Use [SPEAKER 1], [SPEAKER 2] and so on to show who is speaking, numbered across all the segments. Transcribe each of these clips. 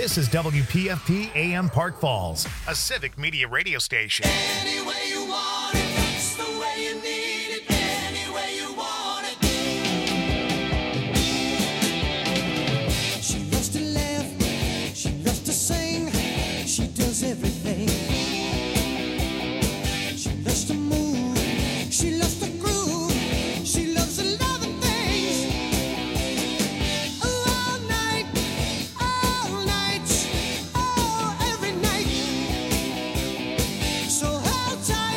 [SPEAKER 1] This is WPFT AM Park Falls, a civic media radio station.
[SPEAKER 2] Any way you want it, that's the way you need it. Any way you want it. She loves to laugh, she loves to sing, she does everything. She loves to move, she loves to groove, she loves a lot of things. All night, oh, every night. So hold tight.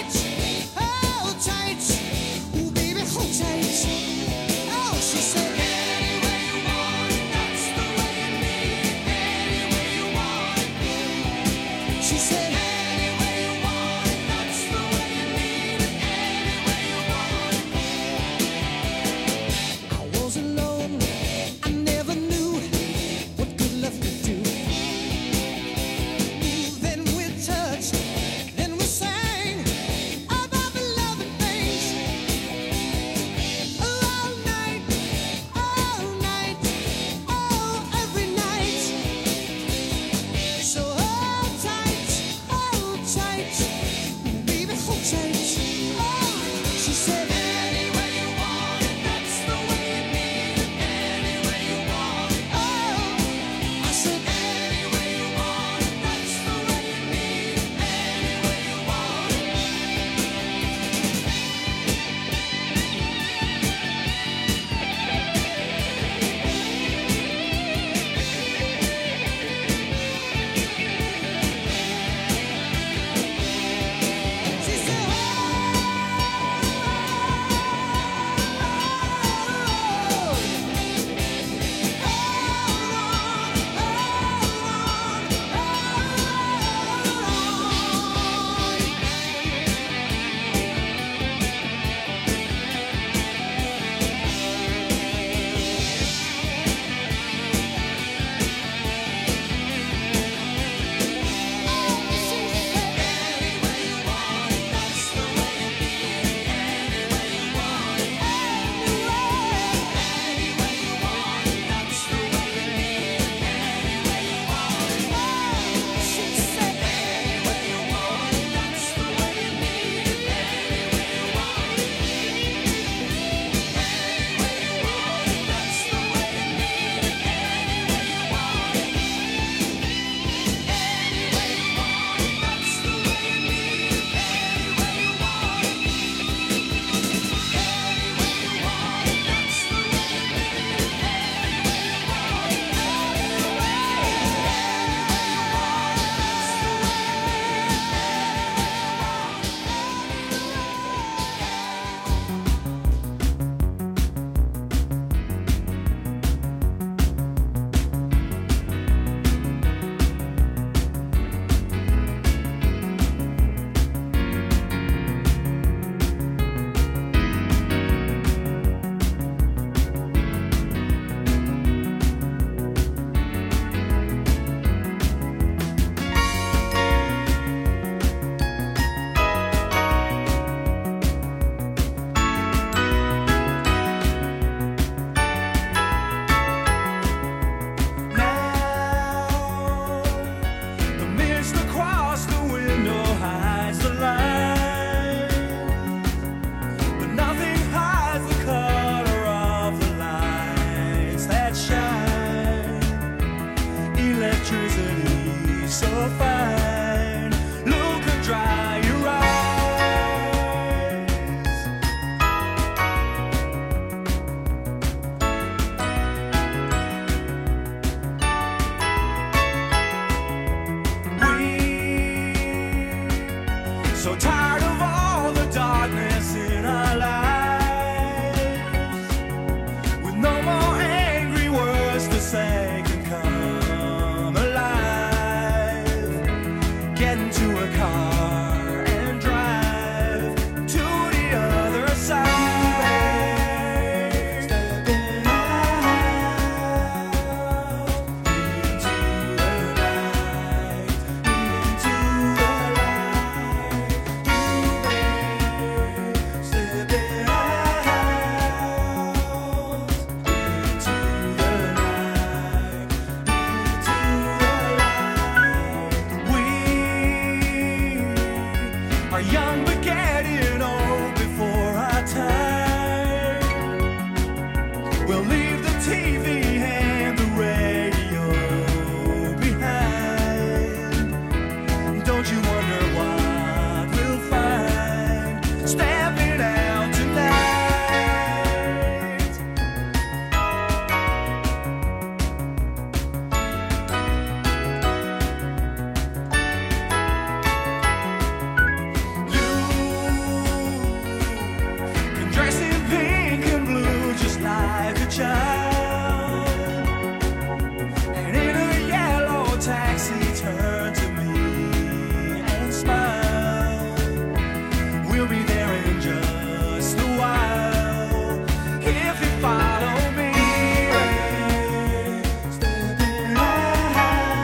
[SPEAKER 3] We'll leave the TV and the radio behind. Don't you wonder what we'll find stepping out tonight? You can dress in pink and blue just like a child, and in a yellow taxi turn to me and smile. We'll be there in just a while if you follow me. Stepping out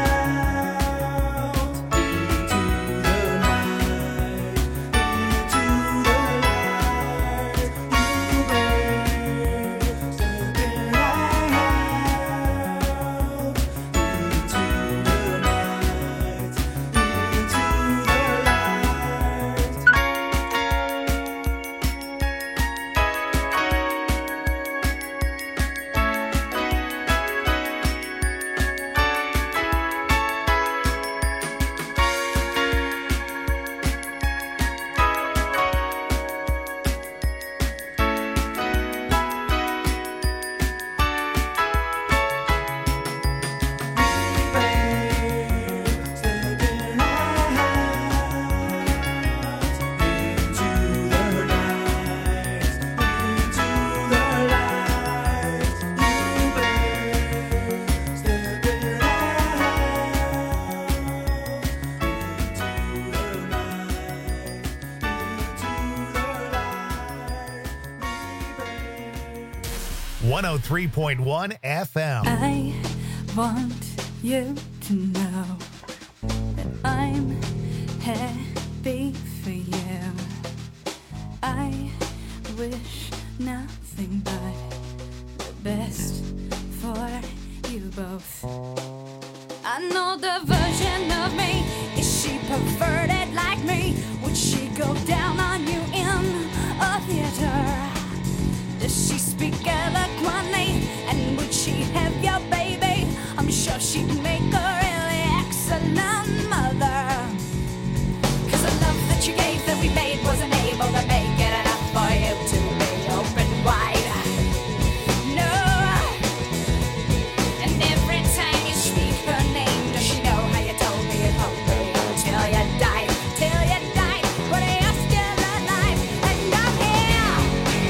[SPEAKER 3] into the night, into the light. You babe, stepping out into the night, into the light.
[SPEAKER 1] One 103.1 FM.
[SPEAKER 4] I want you to know that I'm happy for you. I wish nothing but the best for you both. I know the version of me. Is she perverted like me? Would she go down on you in a theater? Does she speak eloquently? And would she have your baby? I'm sure she'd make a really excellent mother. 'Cause the love that you gave that we made wasn't able to make it enough for you to be open wide. No. And every time you speak her name, does she know how you told me you'd hold me until you died? Till you died, but you're still alive. And I'm here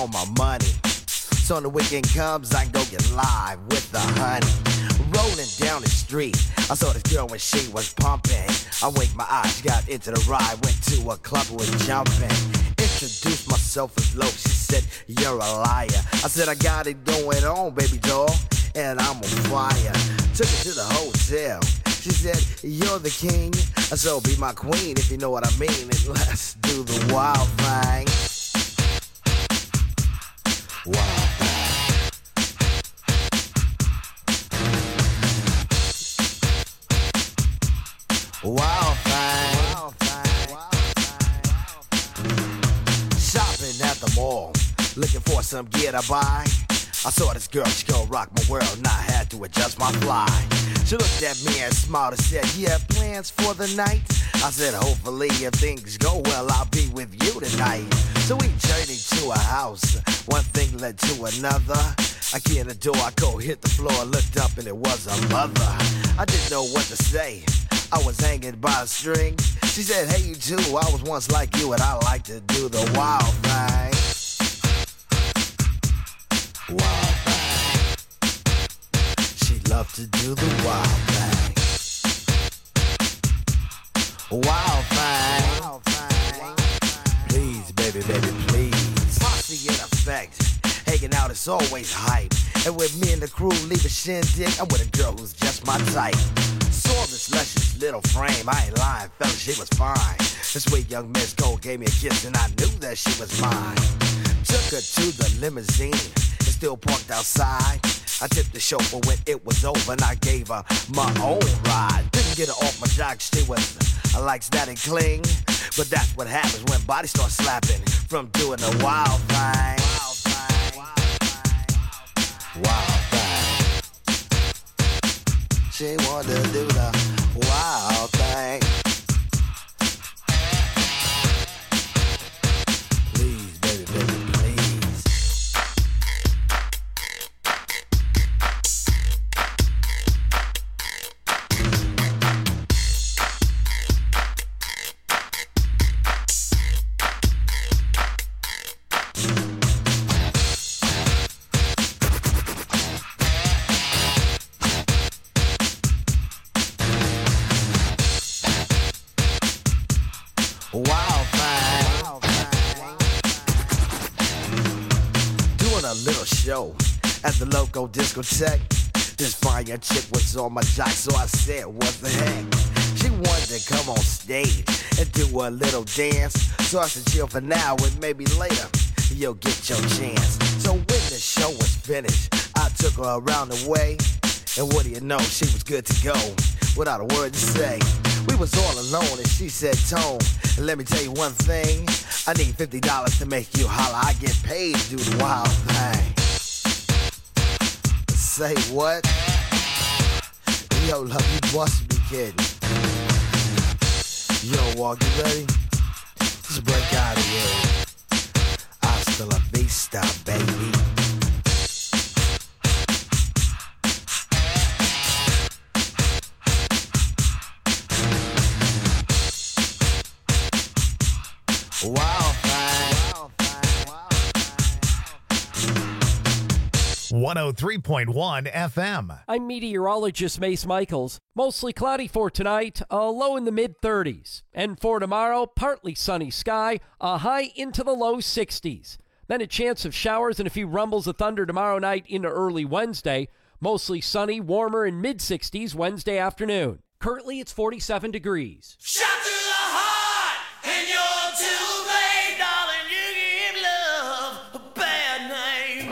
[SPEAKER 5] all my money. So when the weekend comes, I can go get live with the honey. Rolling down the street, I saw this girl when she was pumping. I winked my eyes, got into the ride, went to a club and was jumping. Introduced myself as low, she said, you're a liar. I said, I got it going on, baby doll, and I'm on fire. Took her to the hotel, she said, you're the king, so be my queen if you know what I mean, and let's do the wild thing. Wild thing. Wild thing. Wild thing. Shopping at the mall, looking for some gear to buy. I saw this girl, she gon' rock my world, and I had to adjust my fly. She looked at me and smiled and said, you have plans for the night? I said, hopefully if things go well, I'll be with you tonight. So we journeyed to a house, one thing led to another. I get in the door, I go hit the floor, looked up and it was a mother. I didn't know what to say, I was hanging by a string. She said, hey you too, I was once like you and I like to do the wild thing. Wild thing. She loved to do the wild thing. Wild thing. Wild thing. Please, baby, baby, please. Posse in effect. Hanging out is always hype. And with me and the crew leave a shindig, I'm with a girl who's just my type. Saw this luscious little frame, I ain't lying, fella, she was fine. This sweet young Miss Gold gave me a kiss and I knew that she was mine. Took her to the limousine, it's still parked outside. I tipped the chauffeur when it was over and I gave her my own ride. Didn't get her off my jock, she was like static cling. But that's what happens when bodies start slapping from doing the wild thing. Wild thing. Wild thing. She wanted to do the wild thing. Please, baby, baby, please. Wild thing. Wild thing. Doing a little show at the local discotheque. This fine young chick was on my jock, so I said, what the heck? She wanted to come on stage and do a little dance. So I said, chill for now and maybe later you'll get your chance. So when the show was finished, I took her around the way. And what do you know, she was good to go without a word to say. We was all alone and she said, Tone, let me tell you one thing. I need $50 to make you holler. I get paid to do the wild thing. Say what? Yo, love, you must be kidding. Yo, Walk, you ready? Just break out of here. Hasta la vista, baby. Wild thing.
[SPEAKER 1] 103.1 FM.
[SPEAKER 6] I'm meteorologist Mace Michaels. Mostly cloudy for tonight, a low in the mid-30s. And for tomorrow, partly sunny sky, a high into the low 60s. Then a chance of showers and a few rumbles of thunder tomorrow night into early Wednesday. Mostly sunny, warmer in mid-60s Wednesday afternoon. Currently, it's 47 degrees.
[SPEAKER 3] Shot to the heart, and you're too late, darling. You give love a bad name.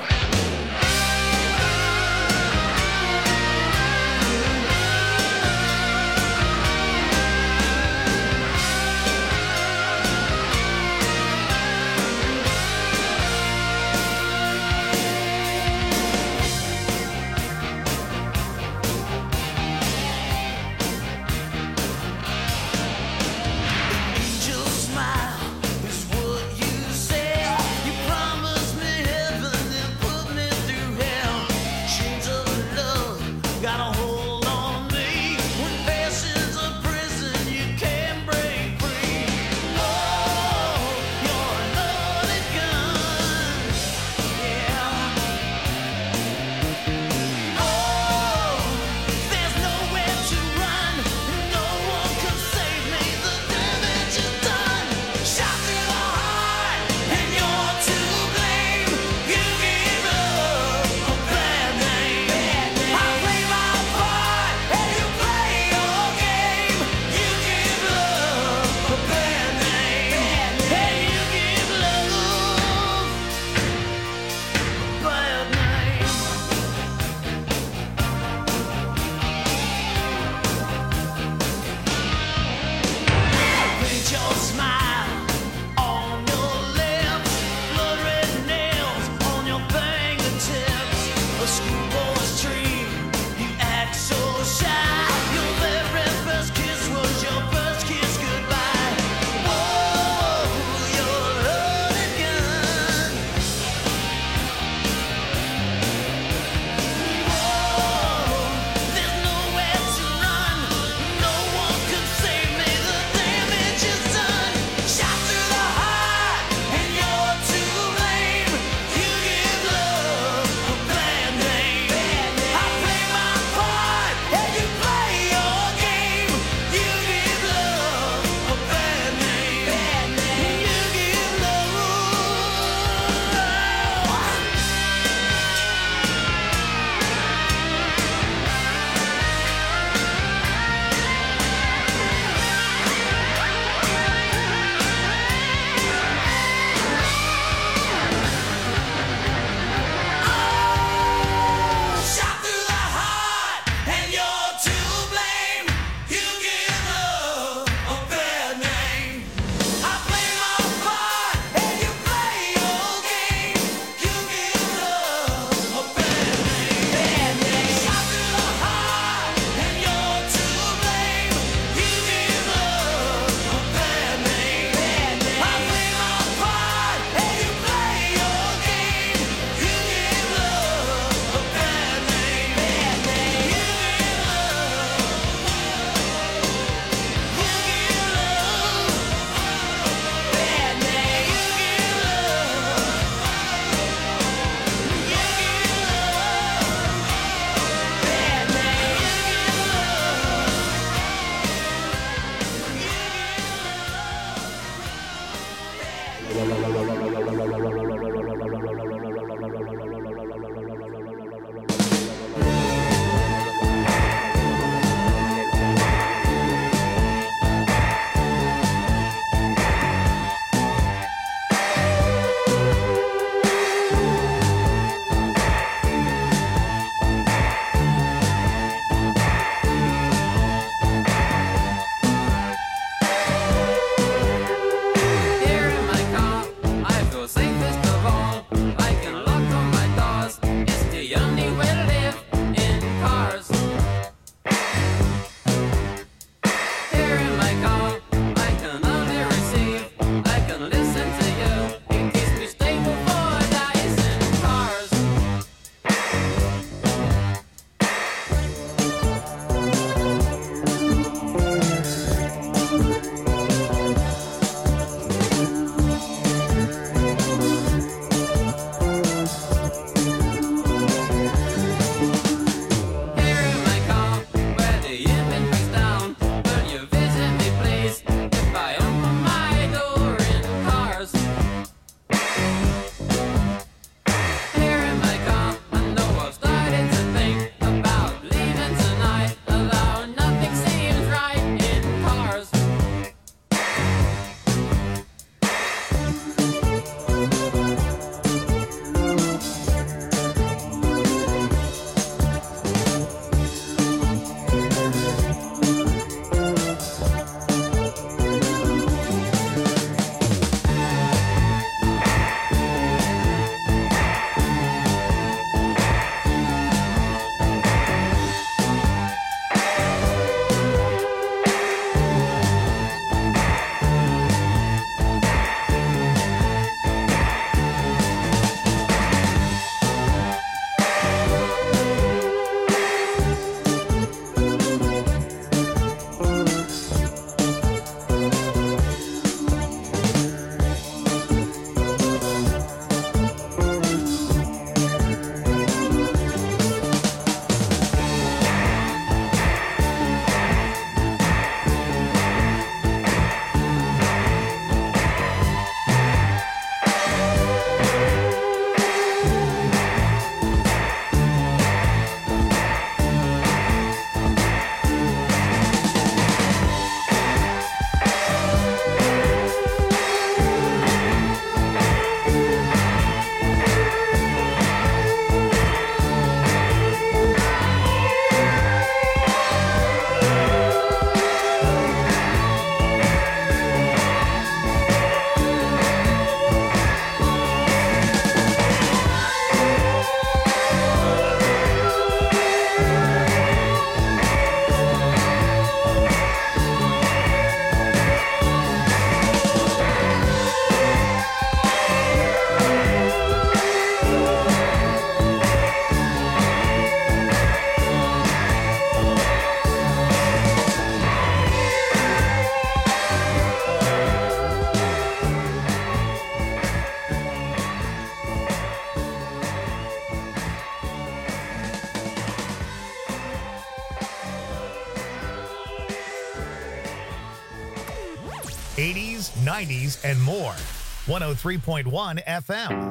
[SPEAKER 1] 80s, 90s, and more. 103.1 FM.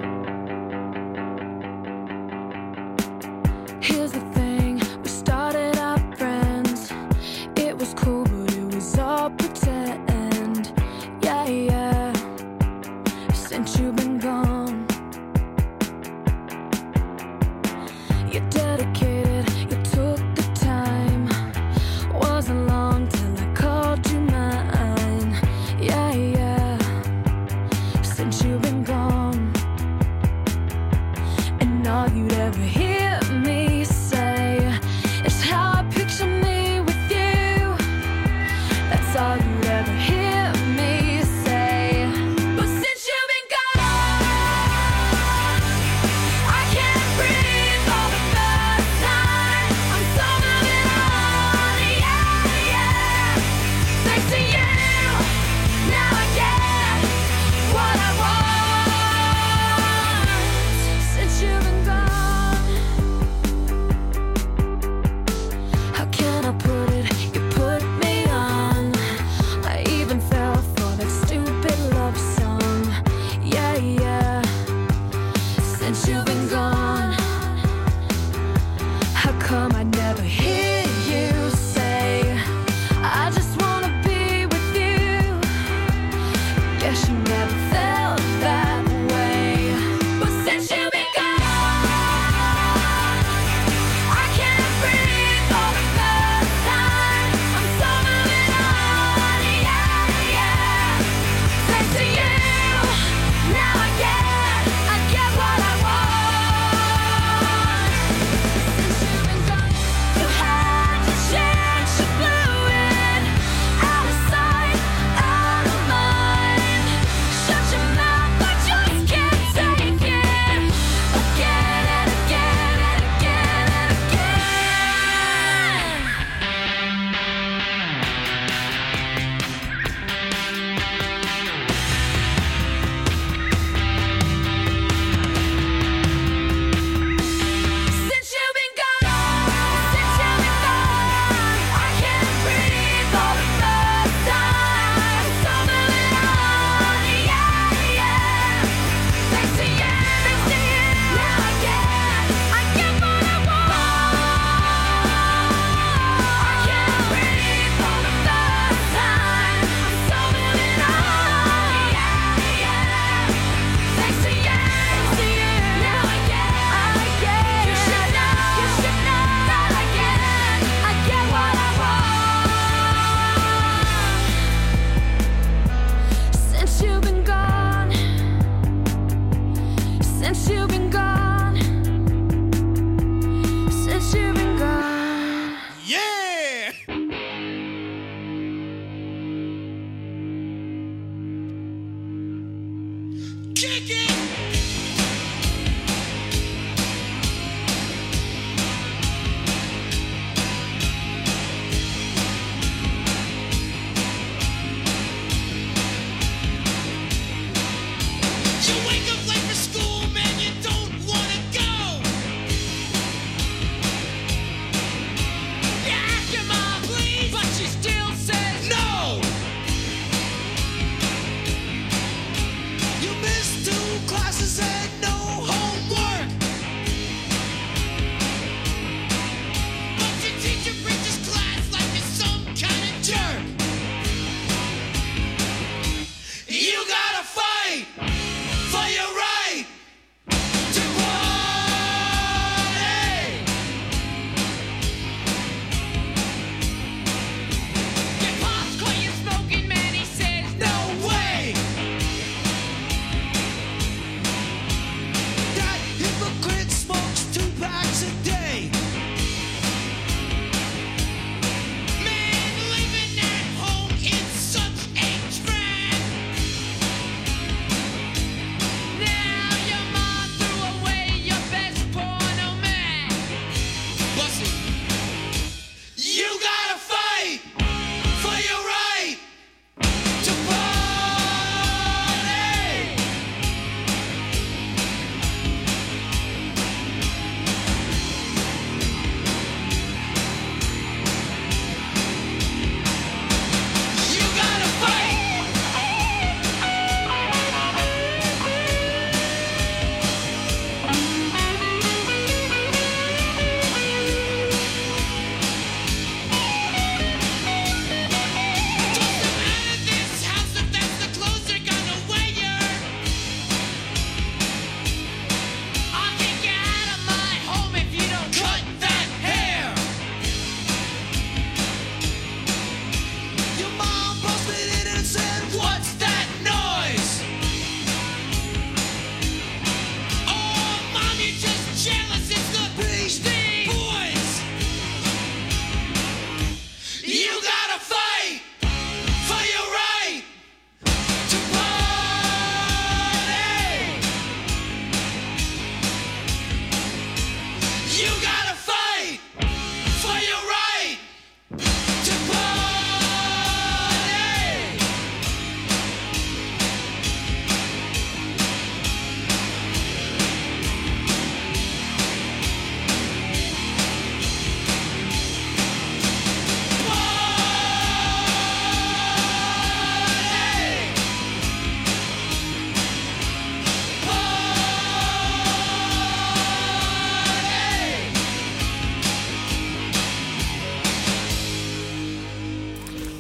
[SPEAKER 7] Here's the thing, we started out friends. It was cool, but it was all pretend. Yeah, yeah. Since you've been gone, you're dedicated, you took the time. Wasn't long till I called you mine. Yeah, yeah. Since you've been gone, and all you'd ever hear me say is how I picture me with you. That's all you'd ever hear me say. But since you've been gone, I can't breathe for the first time. I'm so moving on, yeah, yeah. Thanks to you, now I get what I want. Since you've been gone, how can I put it? You put me on. I even fell for that stupid love song. Yeah, yeah. Since you've been gone, how come I never hear you say, I just wanna be with you? Guess you never felt that way. But since you've been gone, I can't breathe for the first time. I'm so moving on, yeah, yeah. Thanks to you, now I get what I want. Since you've been gone, you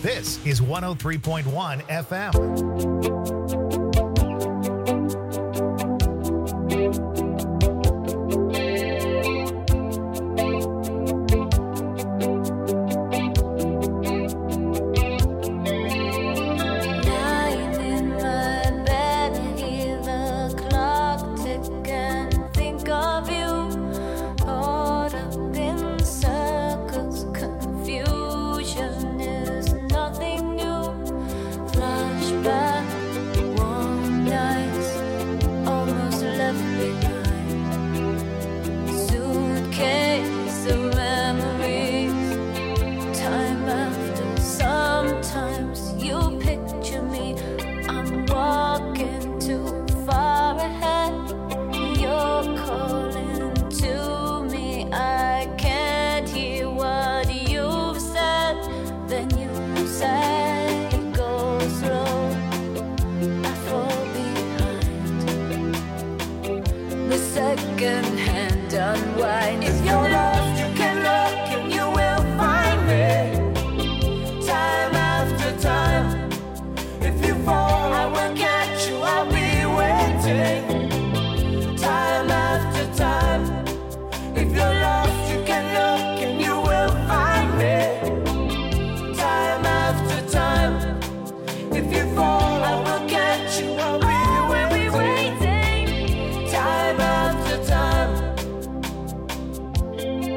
[SPEAKER 1] This is 103.1 FM.
[SPEAKER 7] Lying in my bed, hear the clock tick and think of you. Caught up in circles, confusion is nothing new. Flashback, warm nights, almost left behind. Suitcase of memories, time after. Sometimes you picture me, I'm walking too far ahead. You're calling to me, I can't hear what you've said. Then you say, go slow, I fall behind. The second hand unwind. If you're lost, you can look and you will find me. Time after time. If you fall, I will catch you, I'll be waiting. Time after time. If you're lost, you can look and you will find me. Time after time. If you fall, I will catch you, I'll be waiting. Time after time.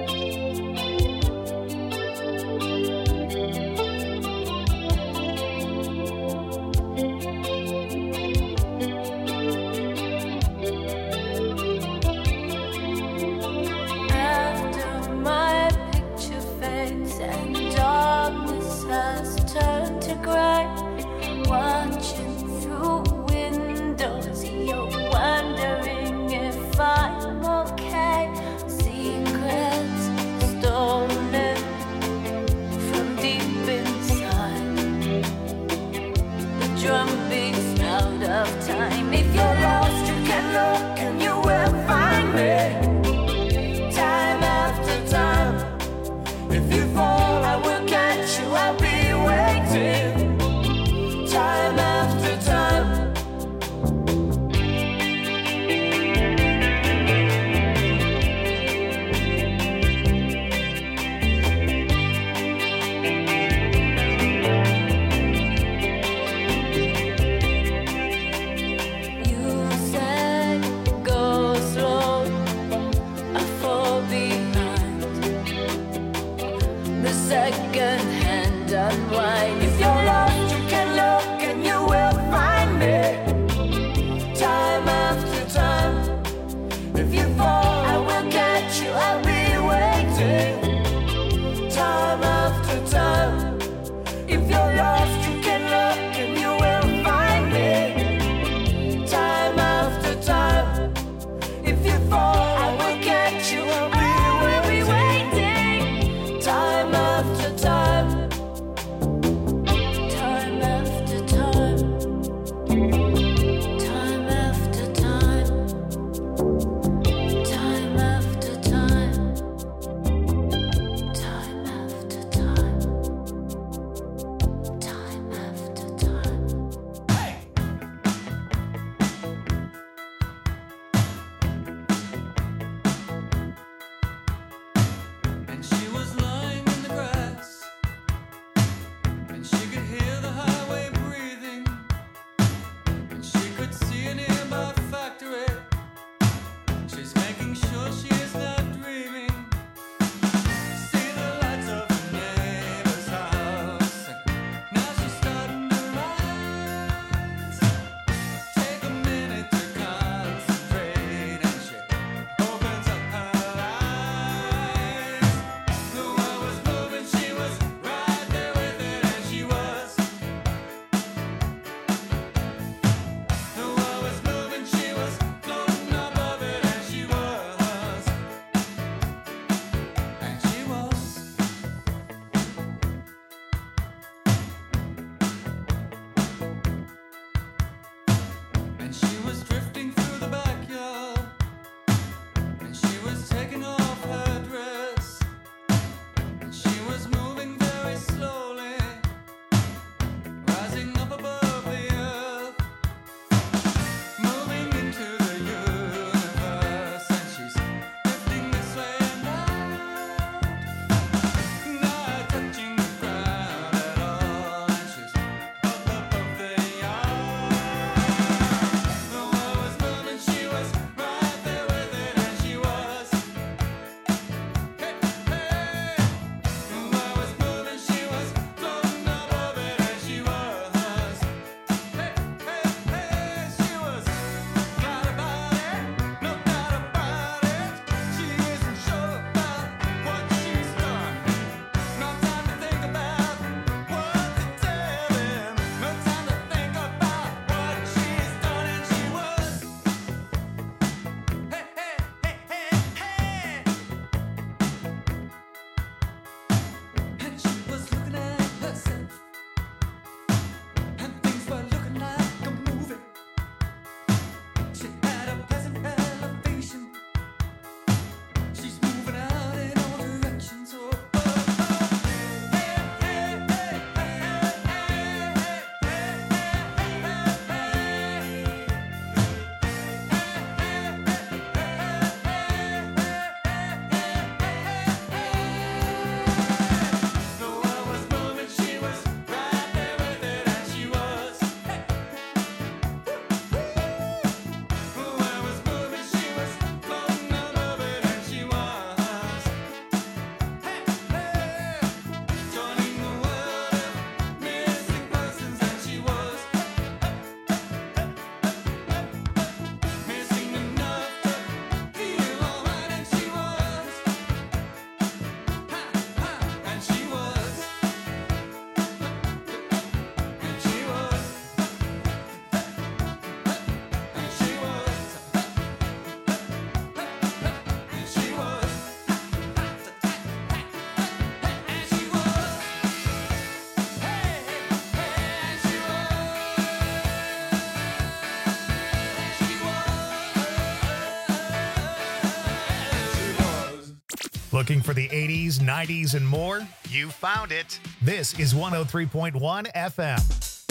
[SPEAKER 1] Looking for the 80s, 90s, and more? You found it. This is 103.1 FM.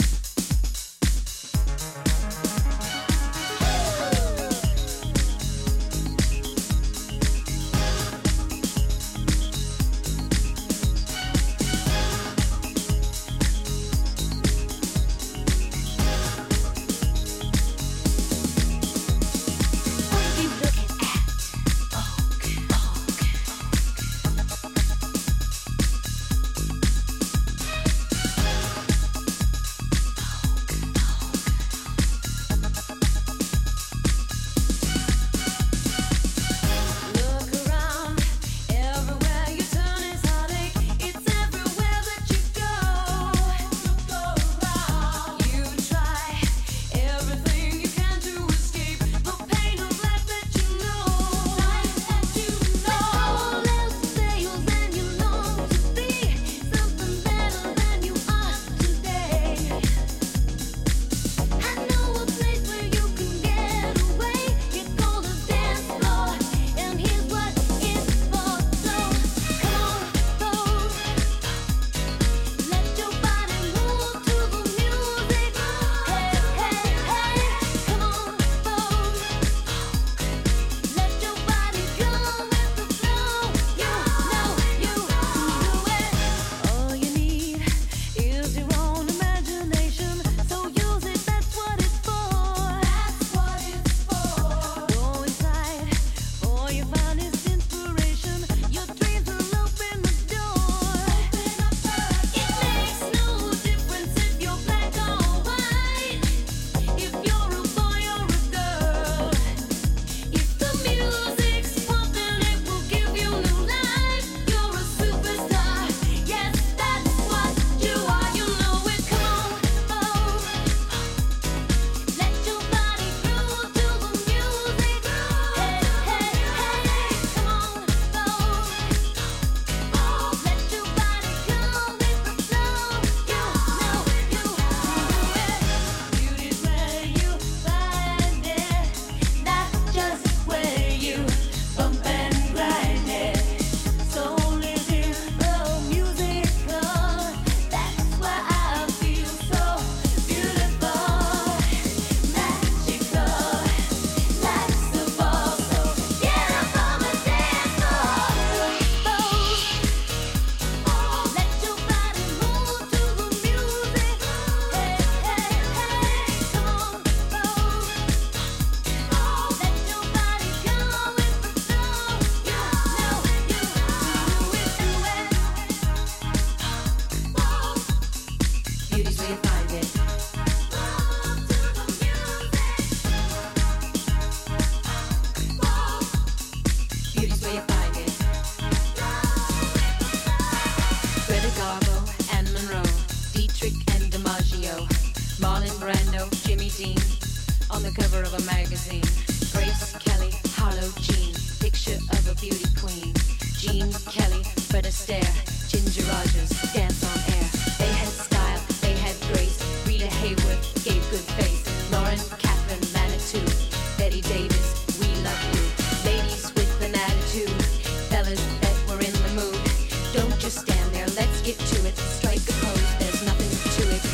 [SPEAKER 8] On the cover of a magazine, Grace Kelly, Harlow Jean, picture of a beauty queen. Jean Kelly, Fred Astaire, Ginger Rogers, dance on air. They had style, they had grace. Rita Hayworth gave good face. Lauren Catherine Manitou, Betty Davis, we love you. Ladies with an attitude, fellas that were in the mood. Don't just stand there, let's get to it. Strike a pose, there's nothing to it.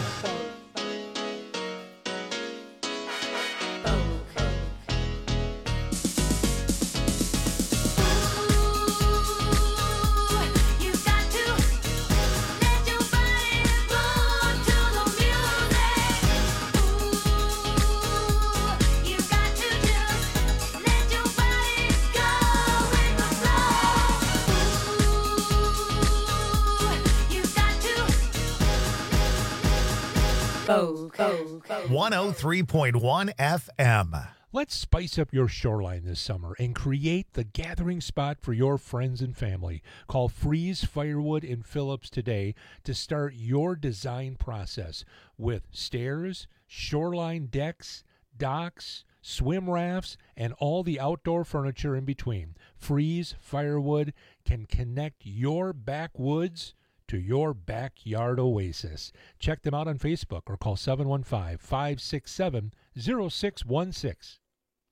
[SPEAKER 1] Vogue. 103.1 FM.
[SPEAKER 9] Let's spice up your shoreline this summer and create the gathering spot for your friends and family. Call Freeze Firewood in Phillips today to start your design process with stairs, shoreline decks, docks, swim rafts, and all the outdoor furniture in between. Freeze Firewood can connect your backwoods to your backyard oasis. Check them out on Facebook or call 715-567-0616.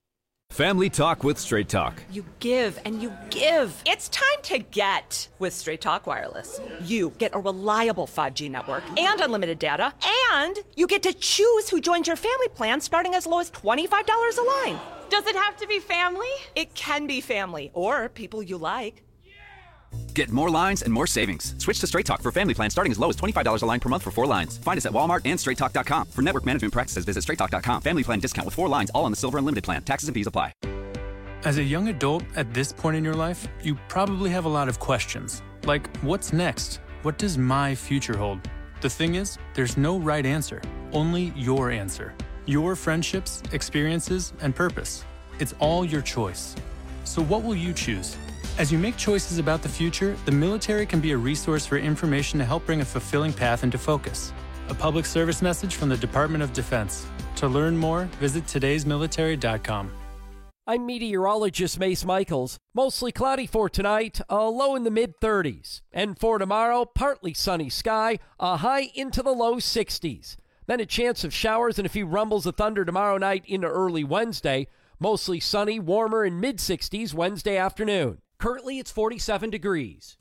[SPEAKER 10] Family Talk with Straight Talk.
[SPEAKER 11] You give and you give. It's time to get with Straight Talk Wireless. You get a reliable 5G network and unlimited data, and you get to choose who joins your family plan starting as low as $25 a line.
[SPEAKER 12] Does it have to be family?
[SPEAKER 11] It can be family or people you like.
[SPEAKER 13] Get more lines and more savings. Switch to Straight Talk for family plans starting as low as $25 a line per month for 4 lines. Find us at Walmart and StraightTalk.com. For network management practices, visit StraightTalk.com. Family plan discount with 4 lines, all on the Silver Unlimited plan. Taxes and fees apply.
[SPEAKER 14] As a young adult at this point in your life, you probably have a lot of questions. Like, what's next? What does my future hold? The thing is, there's no right answer. Only your answer. Your friendships, experiences, and purpose. It's all your choice. So what will you choose? As you make choices about the future, the military can be a resource for information to help bring a fulfilling path into focus. A public service message from the Department of Defense. To learn more, visit todaysmilitary.com.
[SPEAKER 6] I'm meteorologist Mace Michaels. Mostly cloudy for tonight, a low in the mid-30s. And for tomorrow, partly sunny sky, a high into the low 60s. Then a chance of showers and a few rumbles of thunder tomorrow night into early Wednesday. Mostly sunny, warmer in mid-60s Wednesday afternoon. Currently, it's 47 degrees.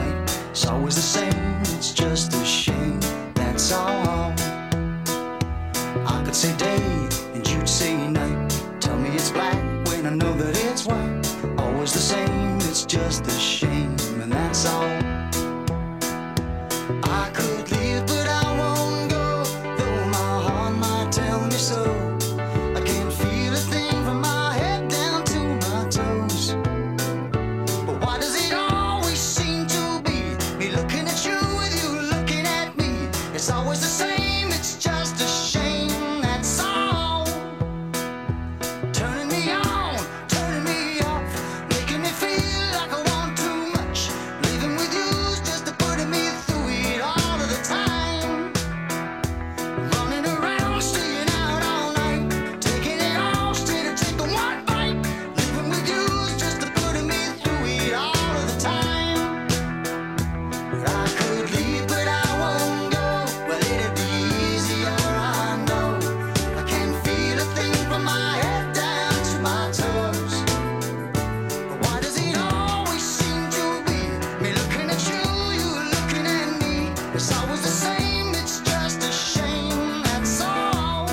[SPEAKER 3] white. It's always the same, it's just a shame, that's all. I could say day and you'd say night. Tell me it's black when I know that it's white. Always the same, it's just a shame, and that's all. I could leave, but I won't go, though my heart might tell me so. I can't feel a thing from my head down to my toes. But why does it always seem to be me looking at you with you looking at me? It's always the same, it's just a shame, that's all. Turning me on, turning me off, making me feel like I want too much. Living with you's just a putting me through it all of the time. Running around, staying out all night, taking it all instead of taking one bite. Living with you's just a putting me through it all of the time. But I could leave, but I won't go. Well, it'd be easier, I know. I can't feel a thing from my head down to my toes. But why does it always seem to be me looking at you, you looking at me? It's always the same, it's just a shame, that's all.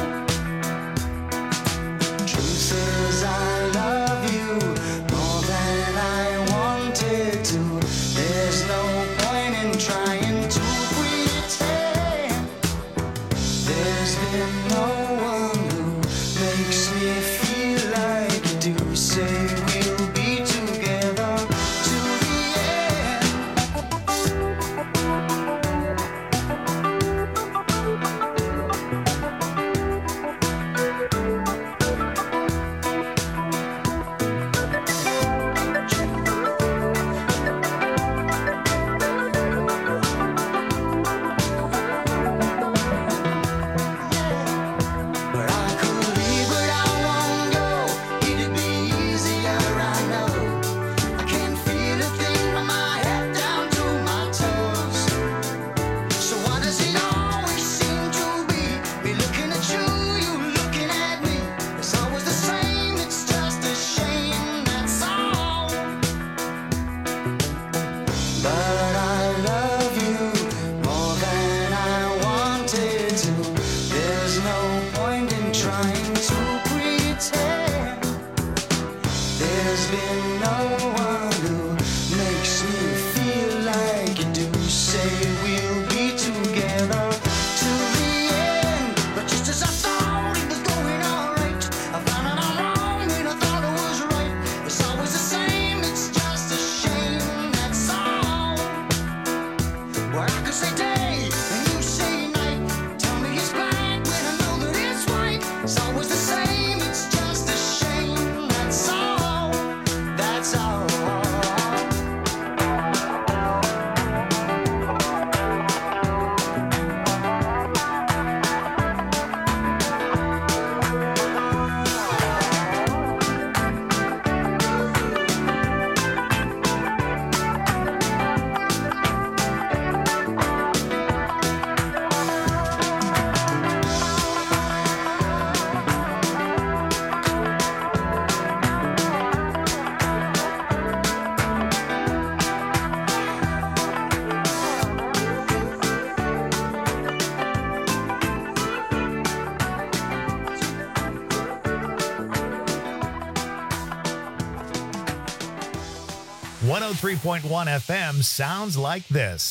[SPEAKER 3] Truth is I love you more than I wanted to. There's no point in trying to pretend. There's been no one who makes me feel like you do. Say we'll be together to the end. But I could leave, but I won't go. It'd be easier, I know. I can't feel a thing from my head down to my toes. So why does it always seem to be me looking at you, you looking at me? It's always the same, it's just a shame, that's all. But I love you more than I wanted to. There's no point in trying to pretend. There's been no one who makes me feel like you do. Say we'll be together to the end. But just as I thought it was going alright, I found out I'm wrong when I thought it was right. It's always the same, it's just a shame, that's all. Well, I could say day and you say night. Tell me it's black when I know that it's white. It's always the same, it's just a shame, that's all. That's all.
[SPEAKER 1] One 103.1 FM sounds like this.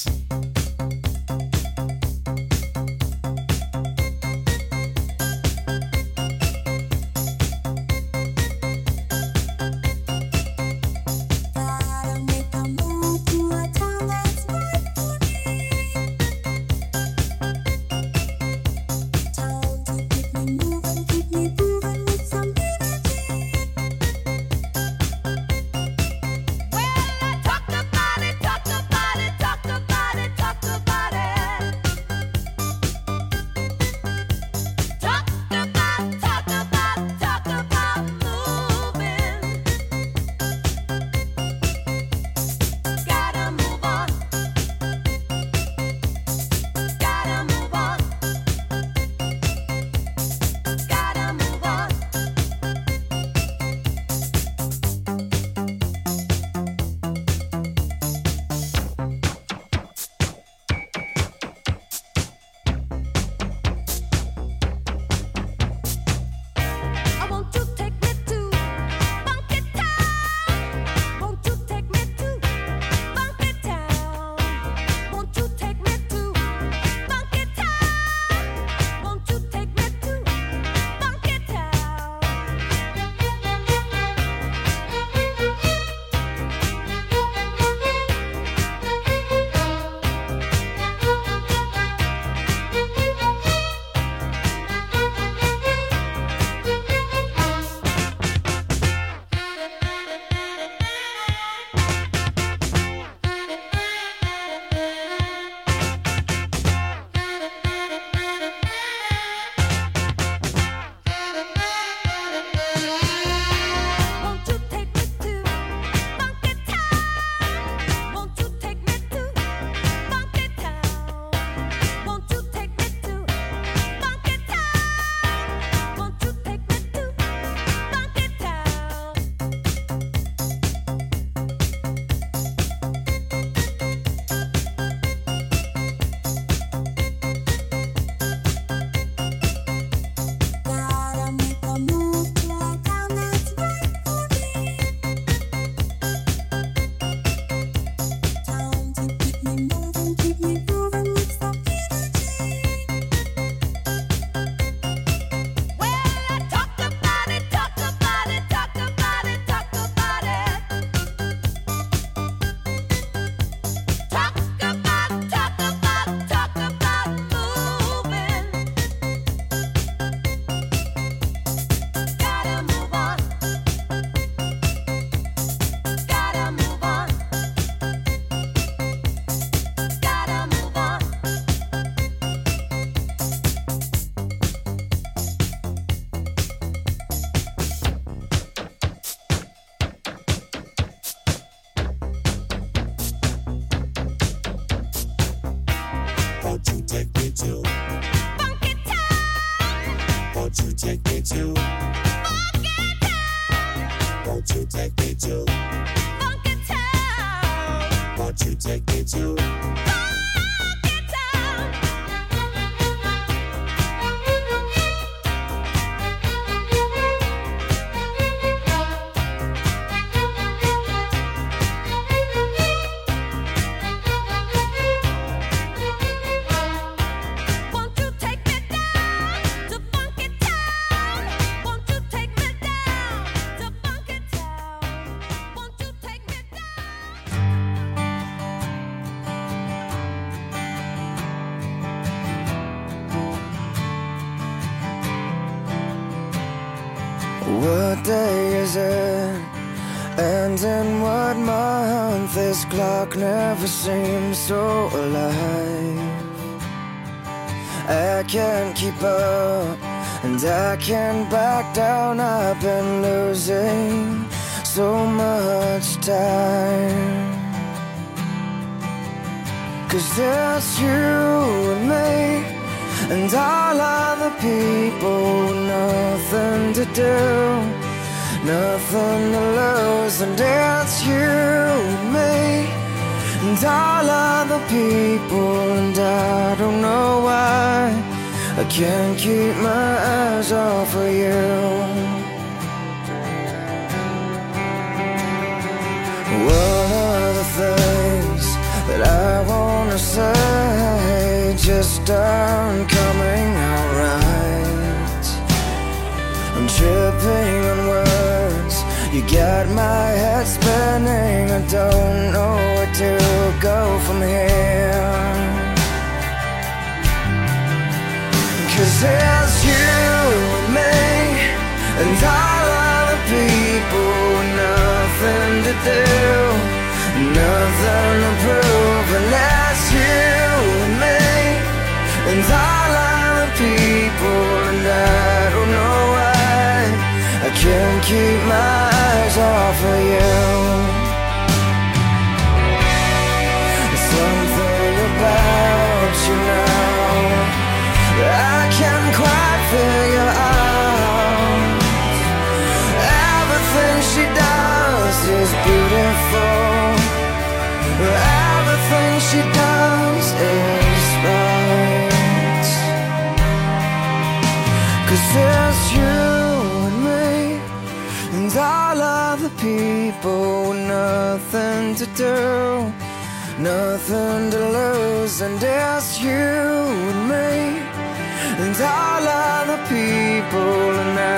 [SPEAKER 7] Talk about it, talk about it, talk about it.
[SPEAKER 2] take me to Funky Town? Won't you take me to Funky Town? Won't you take me to Funky Town? Won't you take me to Funky Town?
[SPEAKER 12] What day is it? And in what month? This clock never seems so alive. I can't keep up, and I can't back down. I've been losing so much time. 'Cause it's you and me, and all other people, nothing to do, nothing to lose. And it's you and me, and all other people, and I don't know why I can't keep my eyes off of you. What are the things that I wanna say just aren't coming out right? I'm tripping on words, you got my head spinning. I don't know where to go from here. 'Cause it's you and me, and all other people, nothing to do, nothing to prove. And that's you and me, and all other people, and I don't know why I can't keep my eyes off of you. There's something about you now that I can't quite figure out. Everything she does is beautiful. Everything she does is right. 'Cause it's you and me, and all other people, nothing to do, nothing to lose. And it's you and me, and all other people, and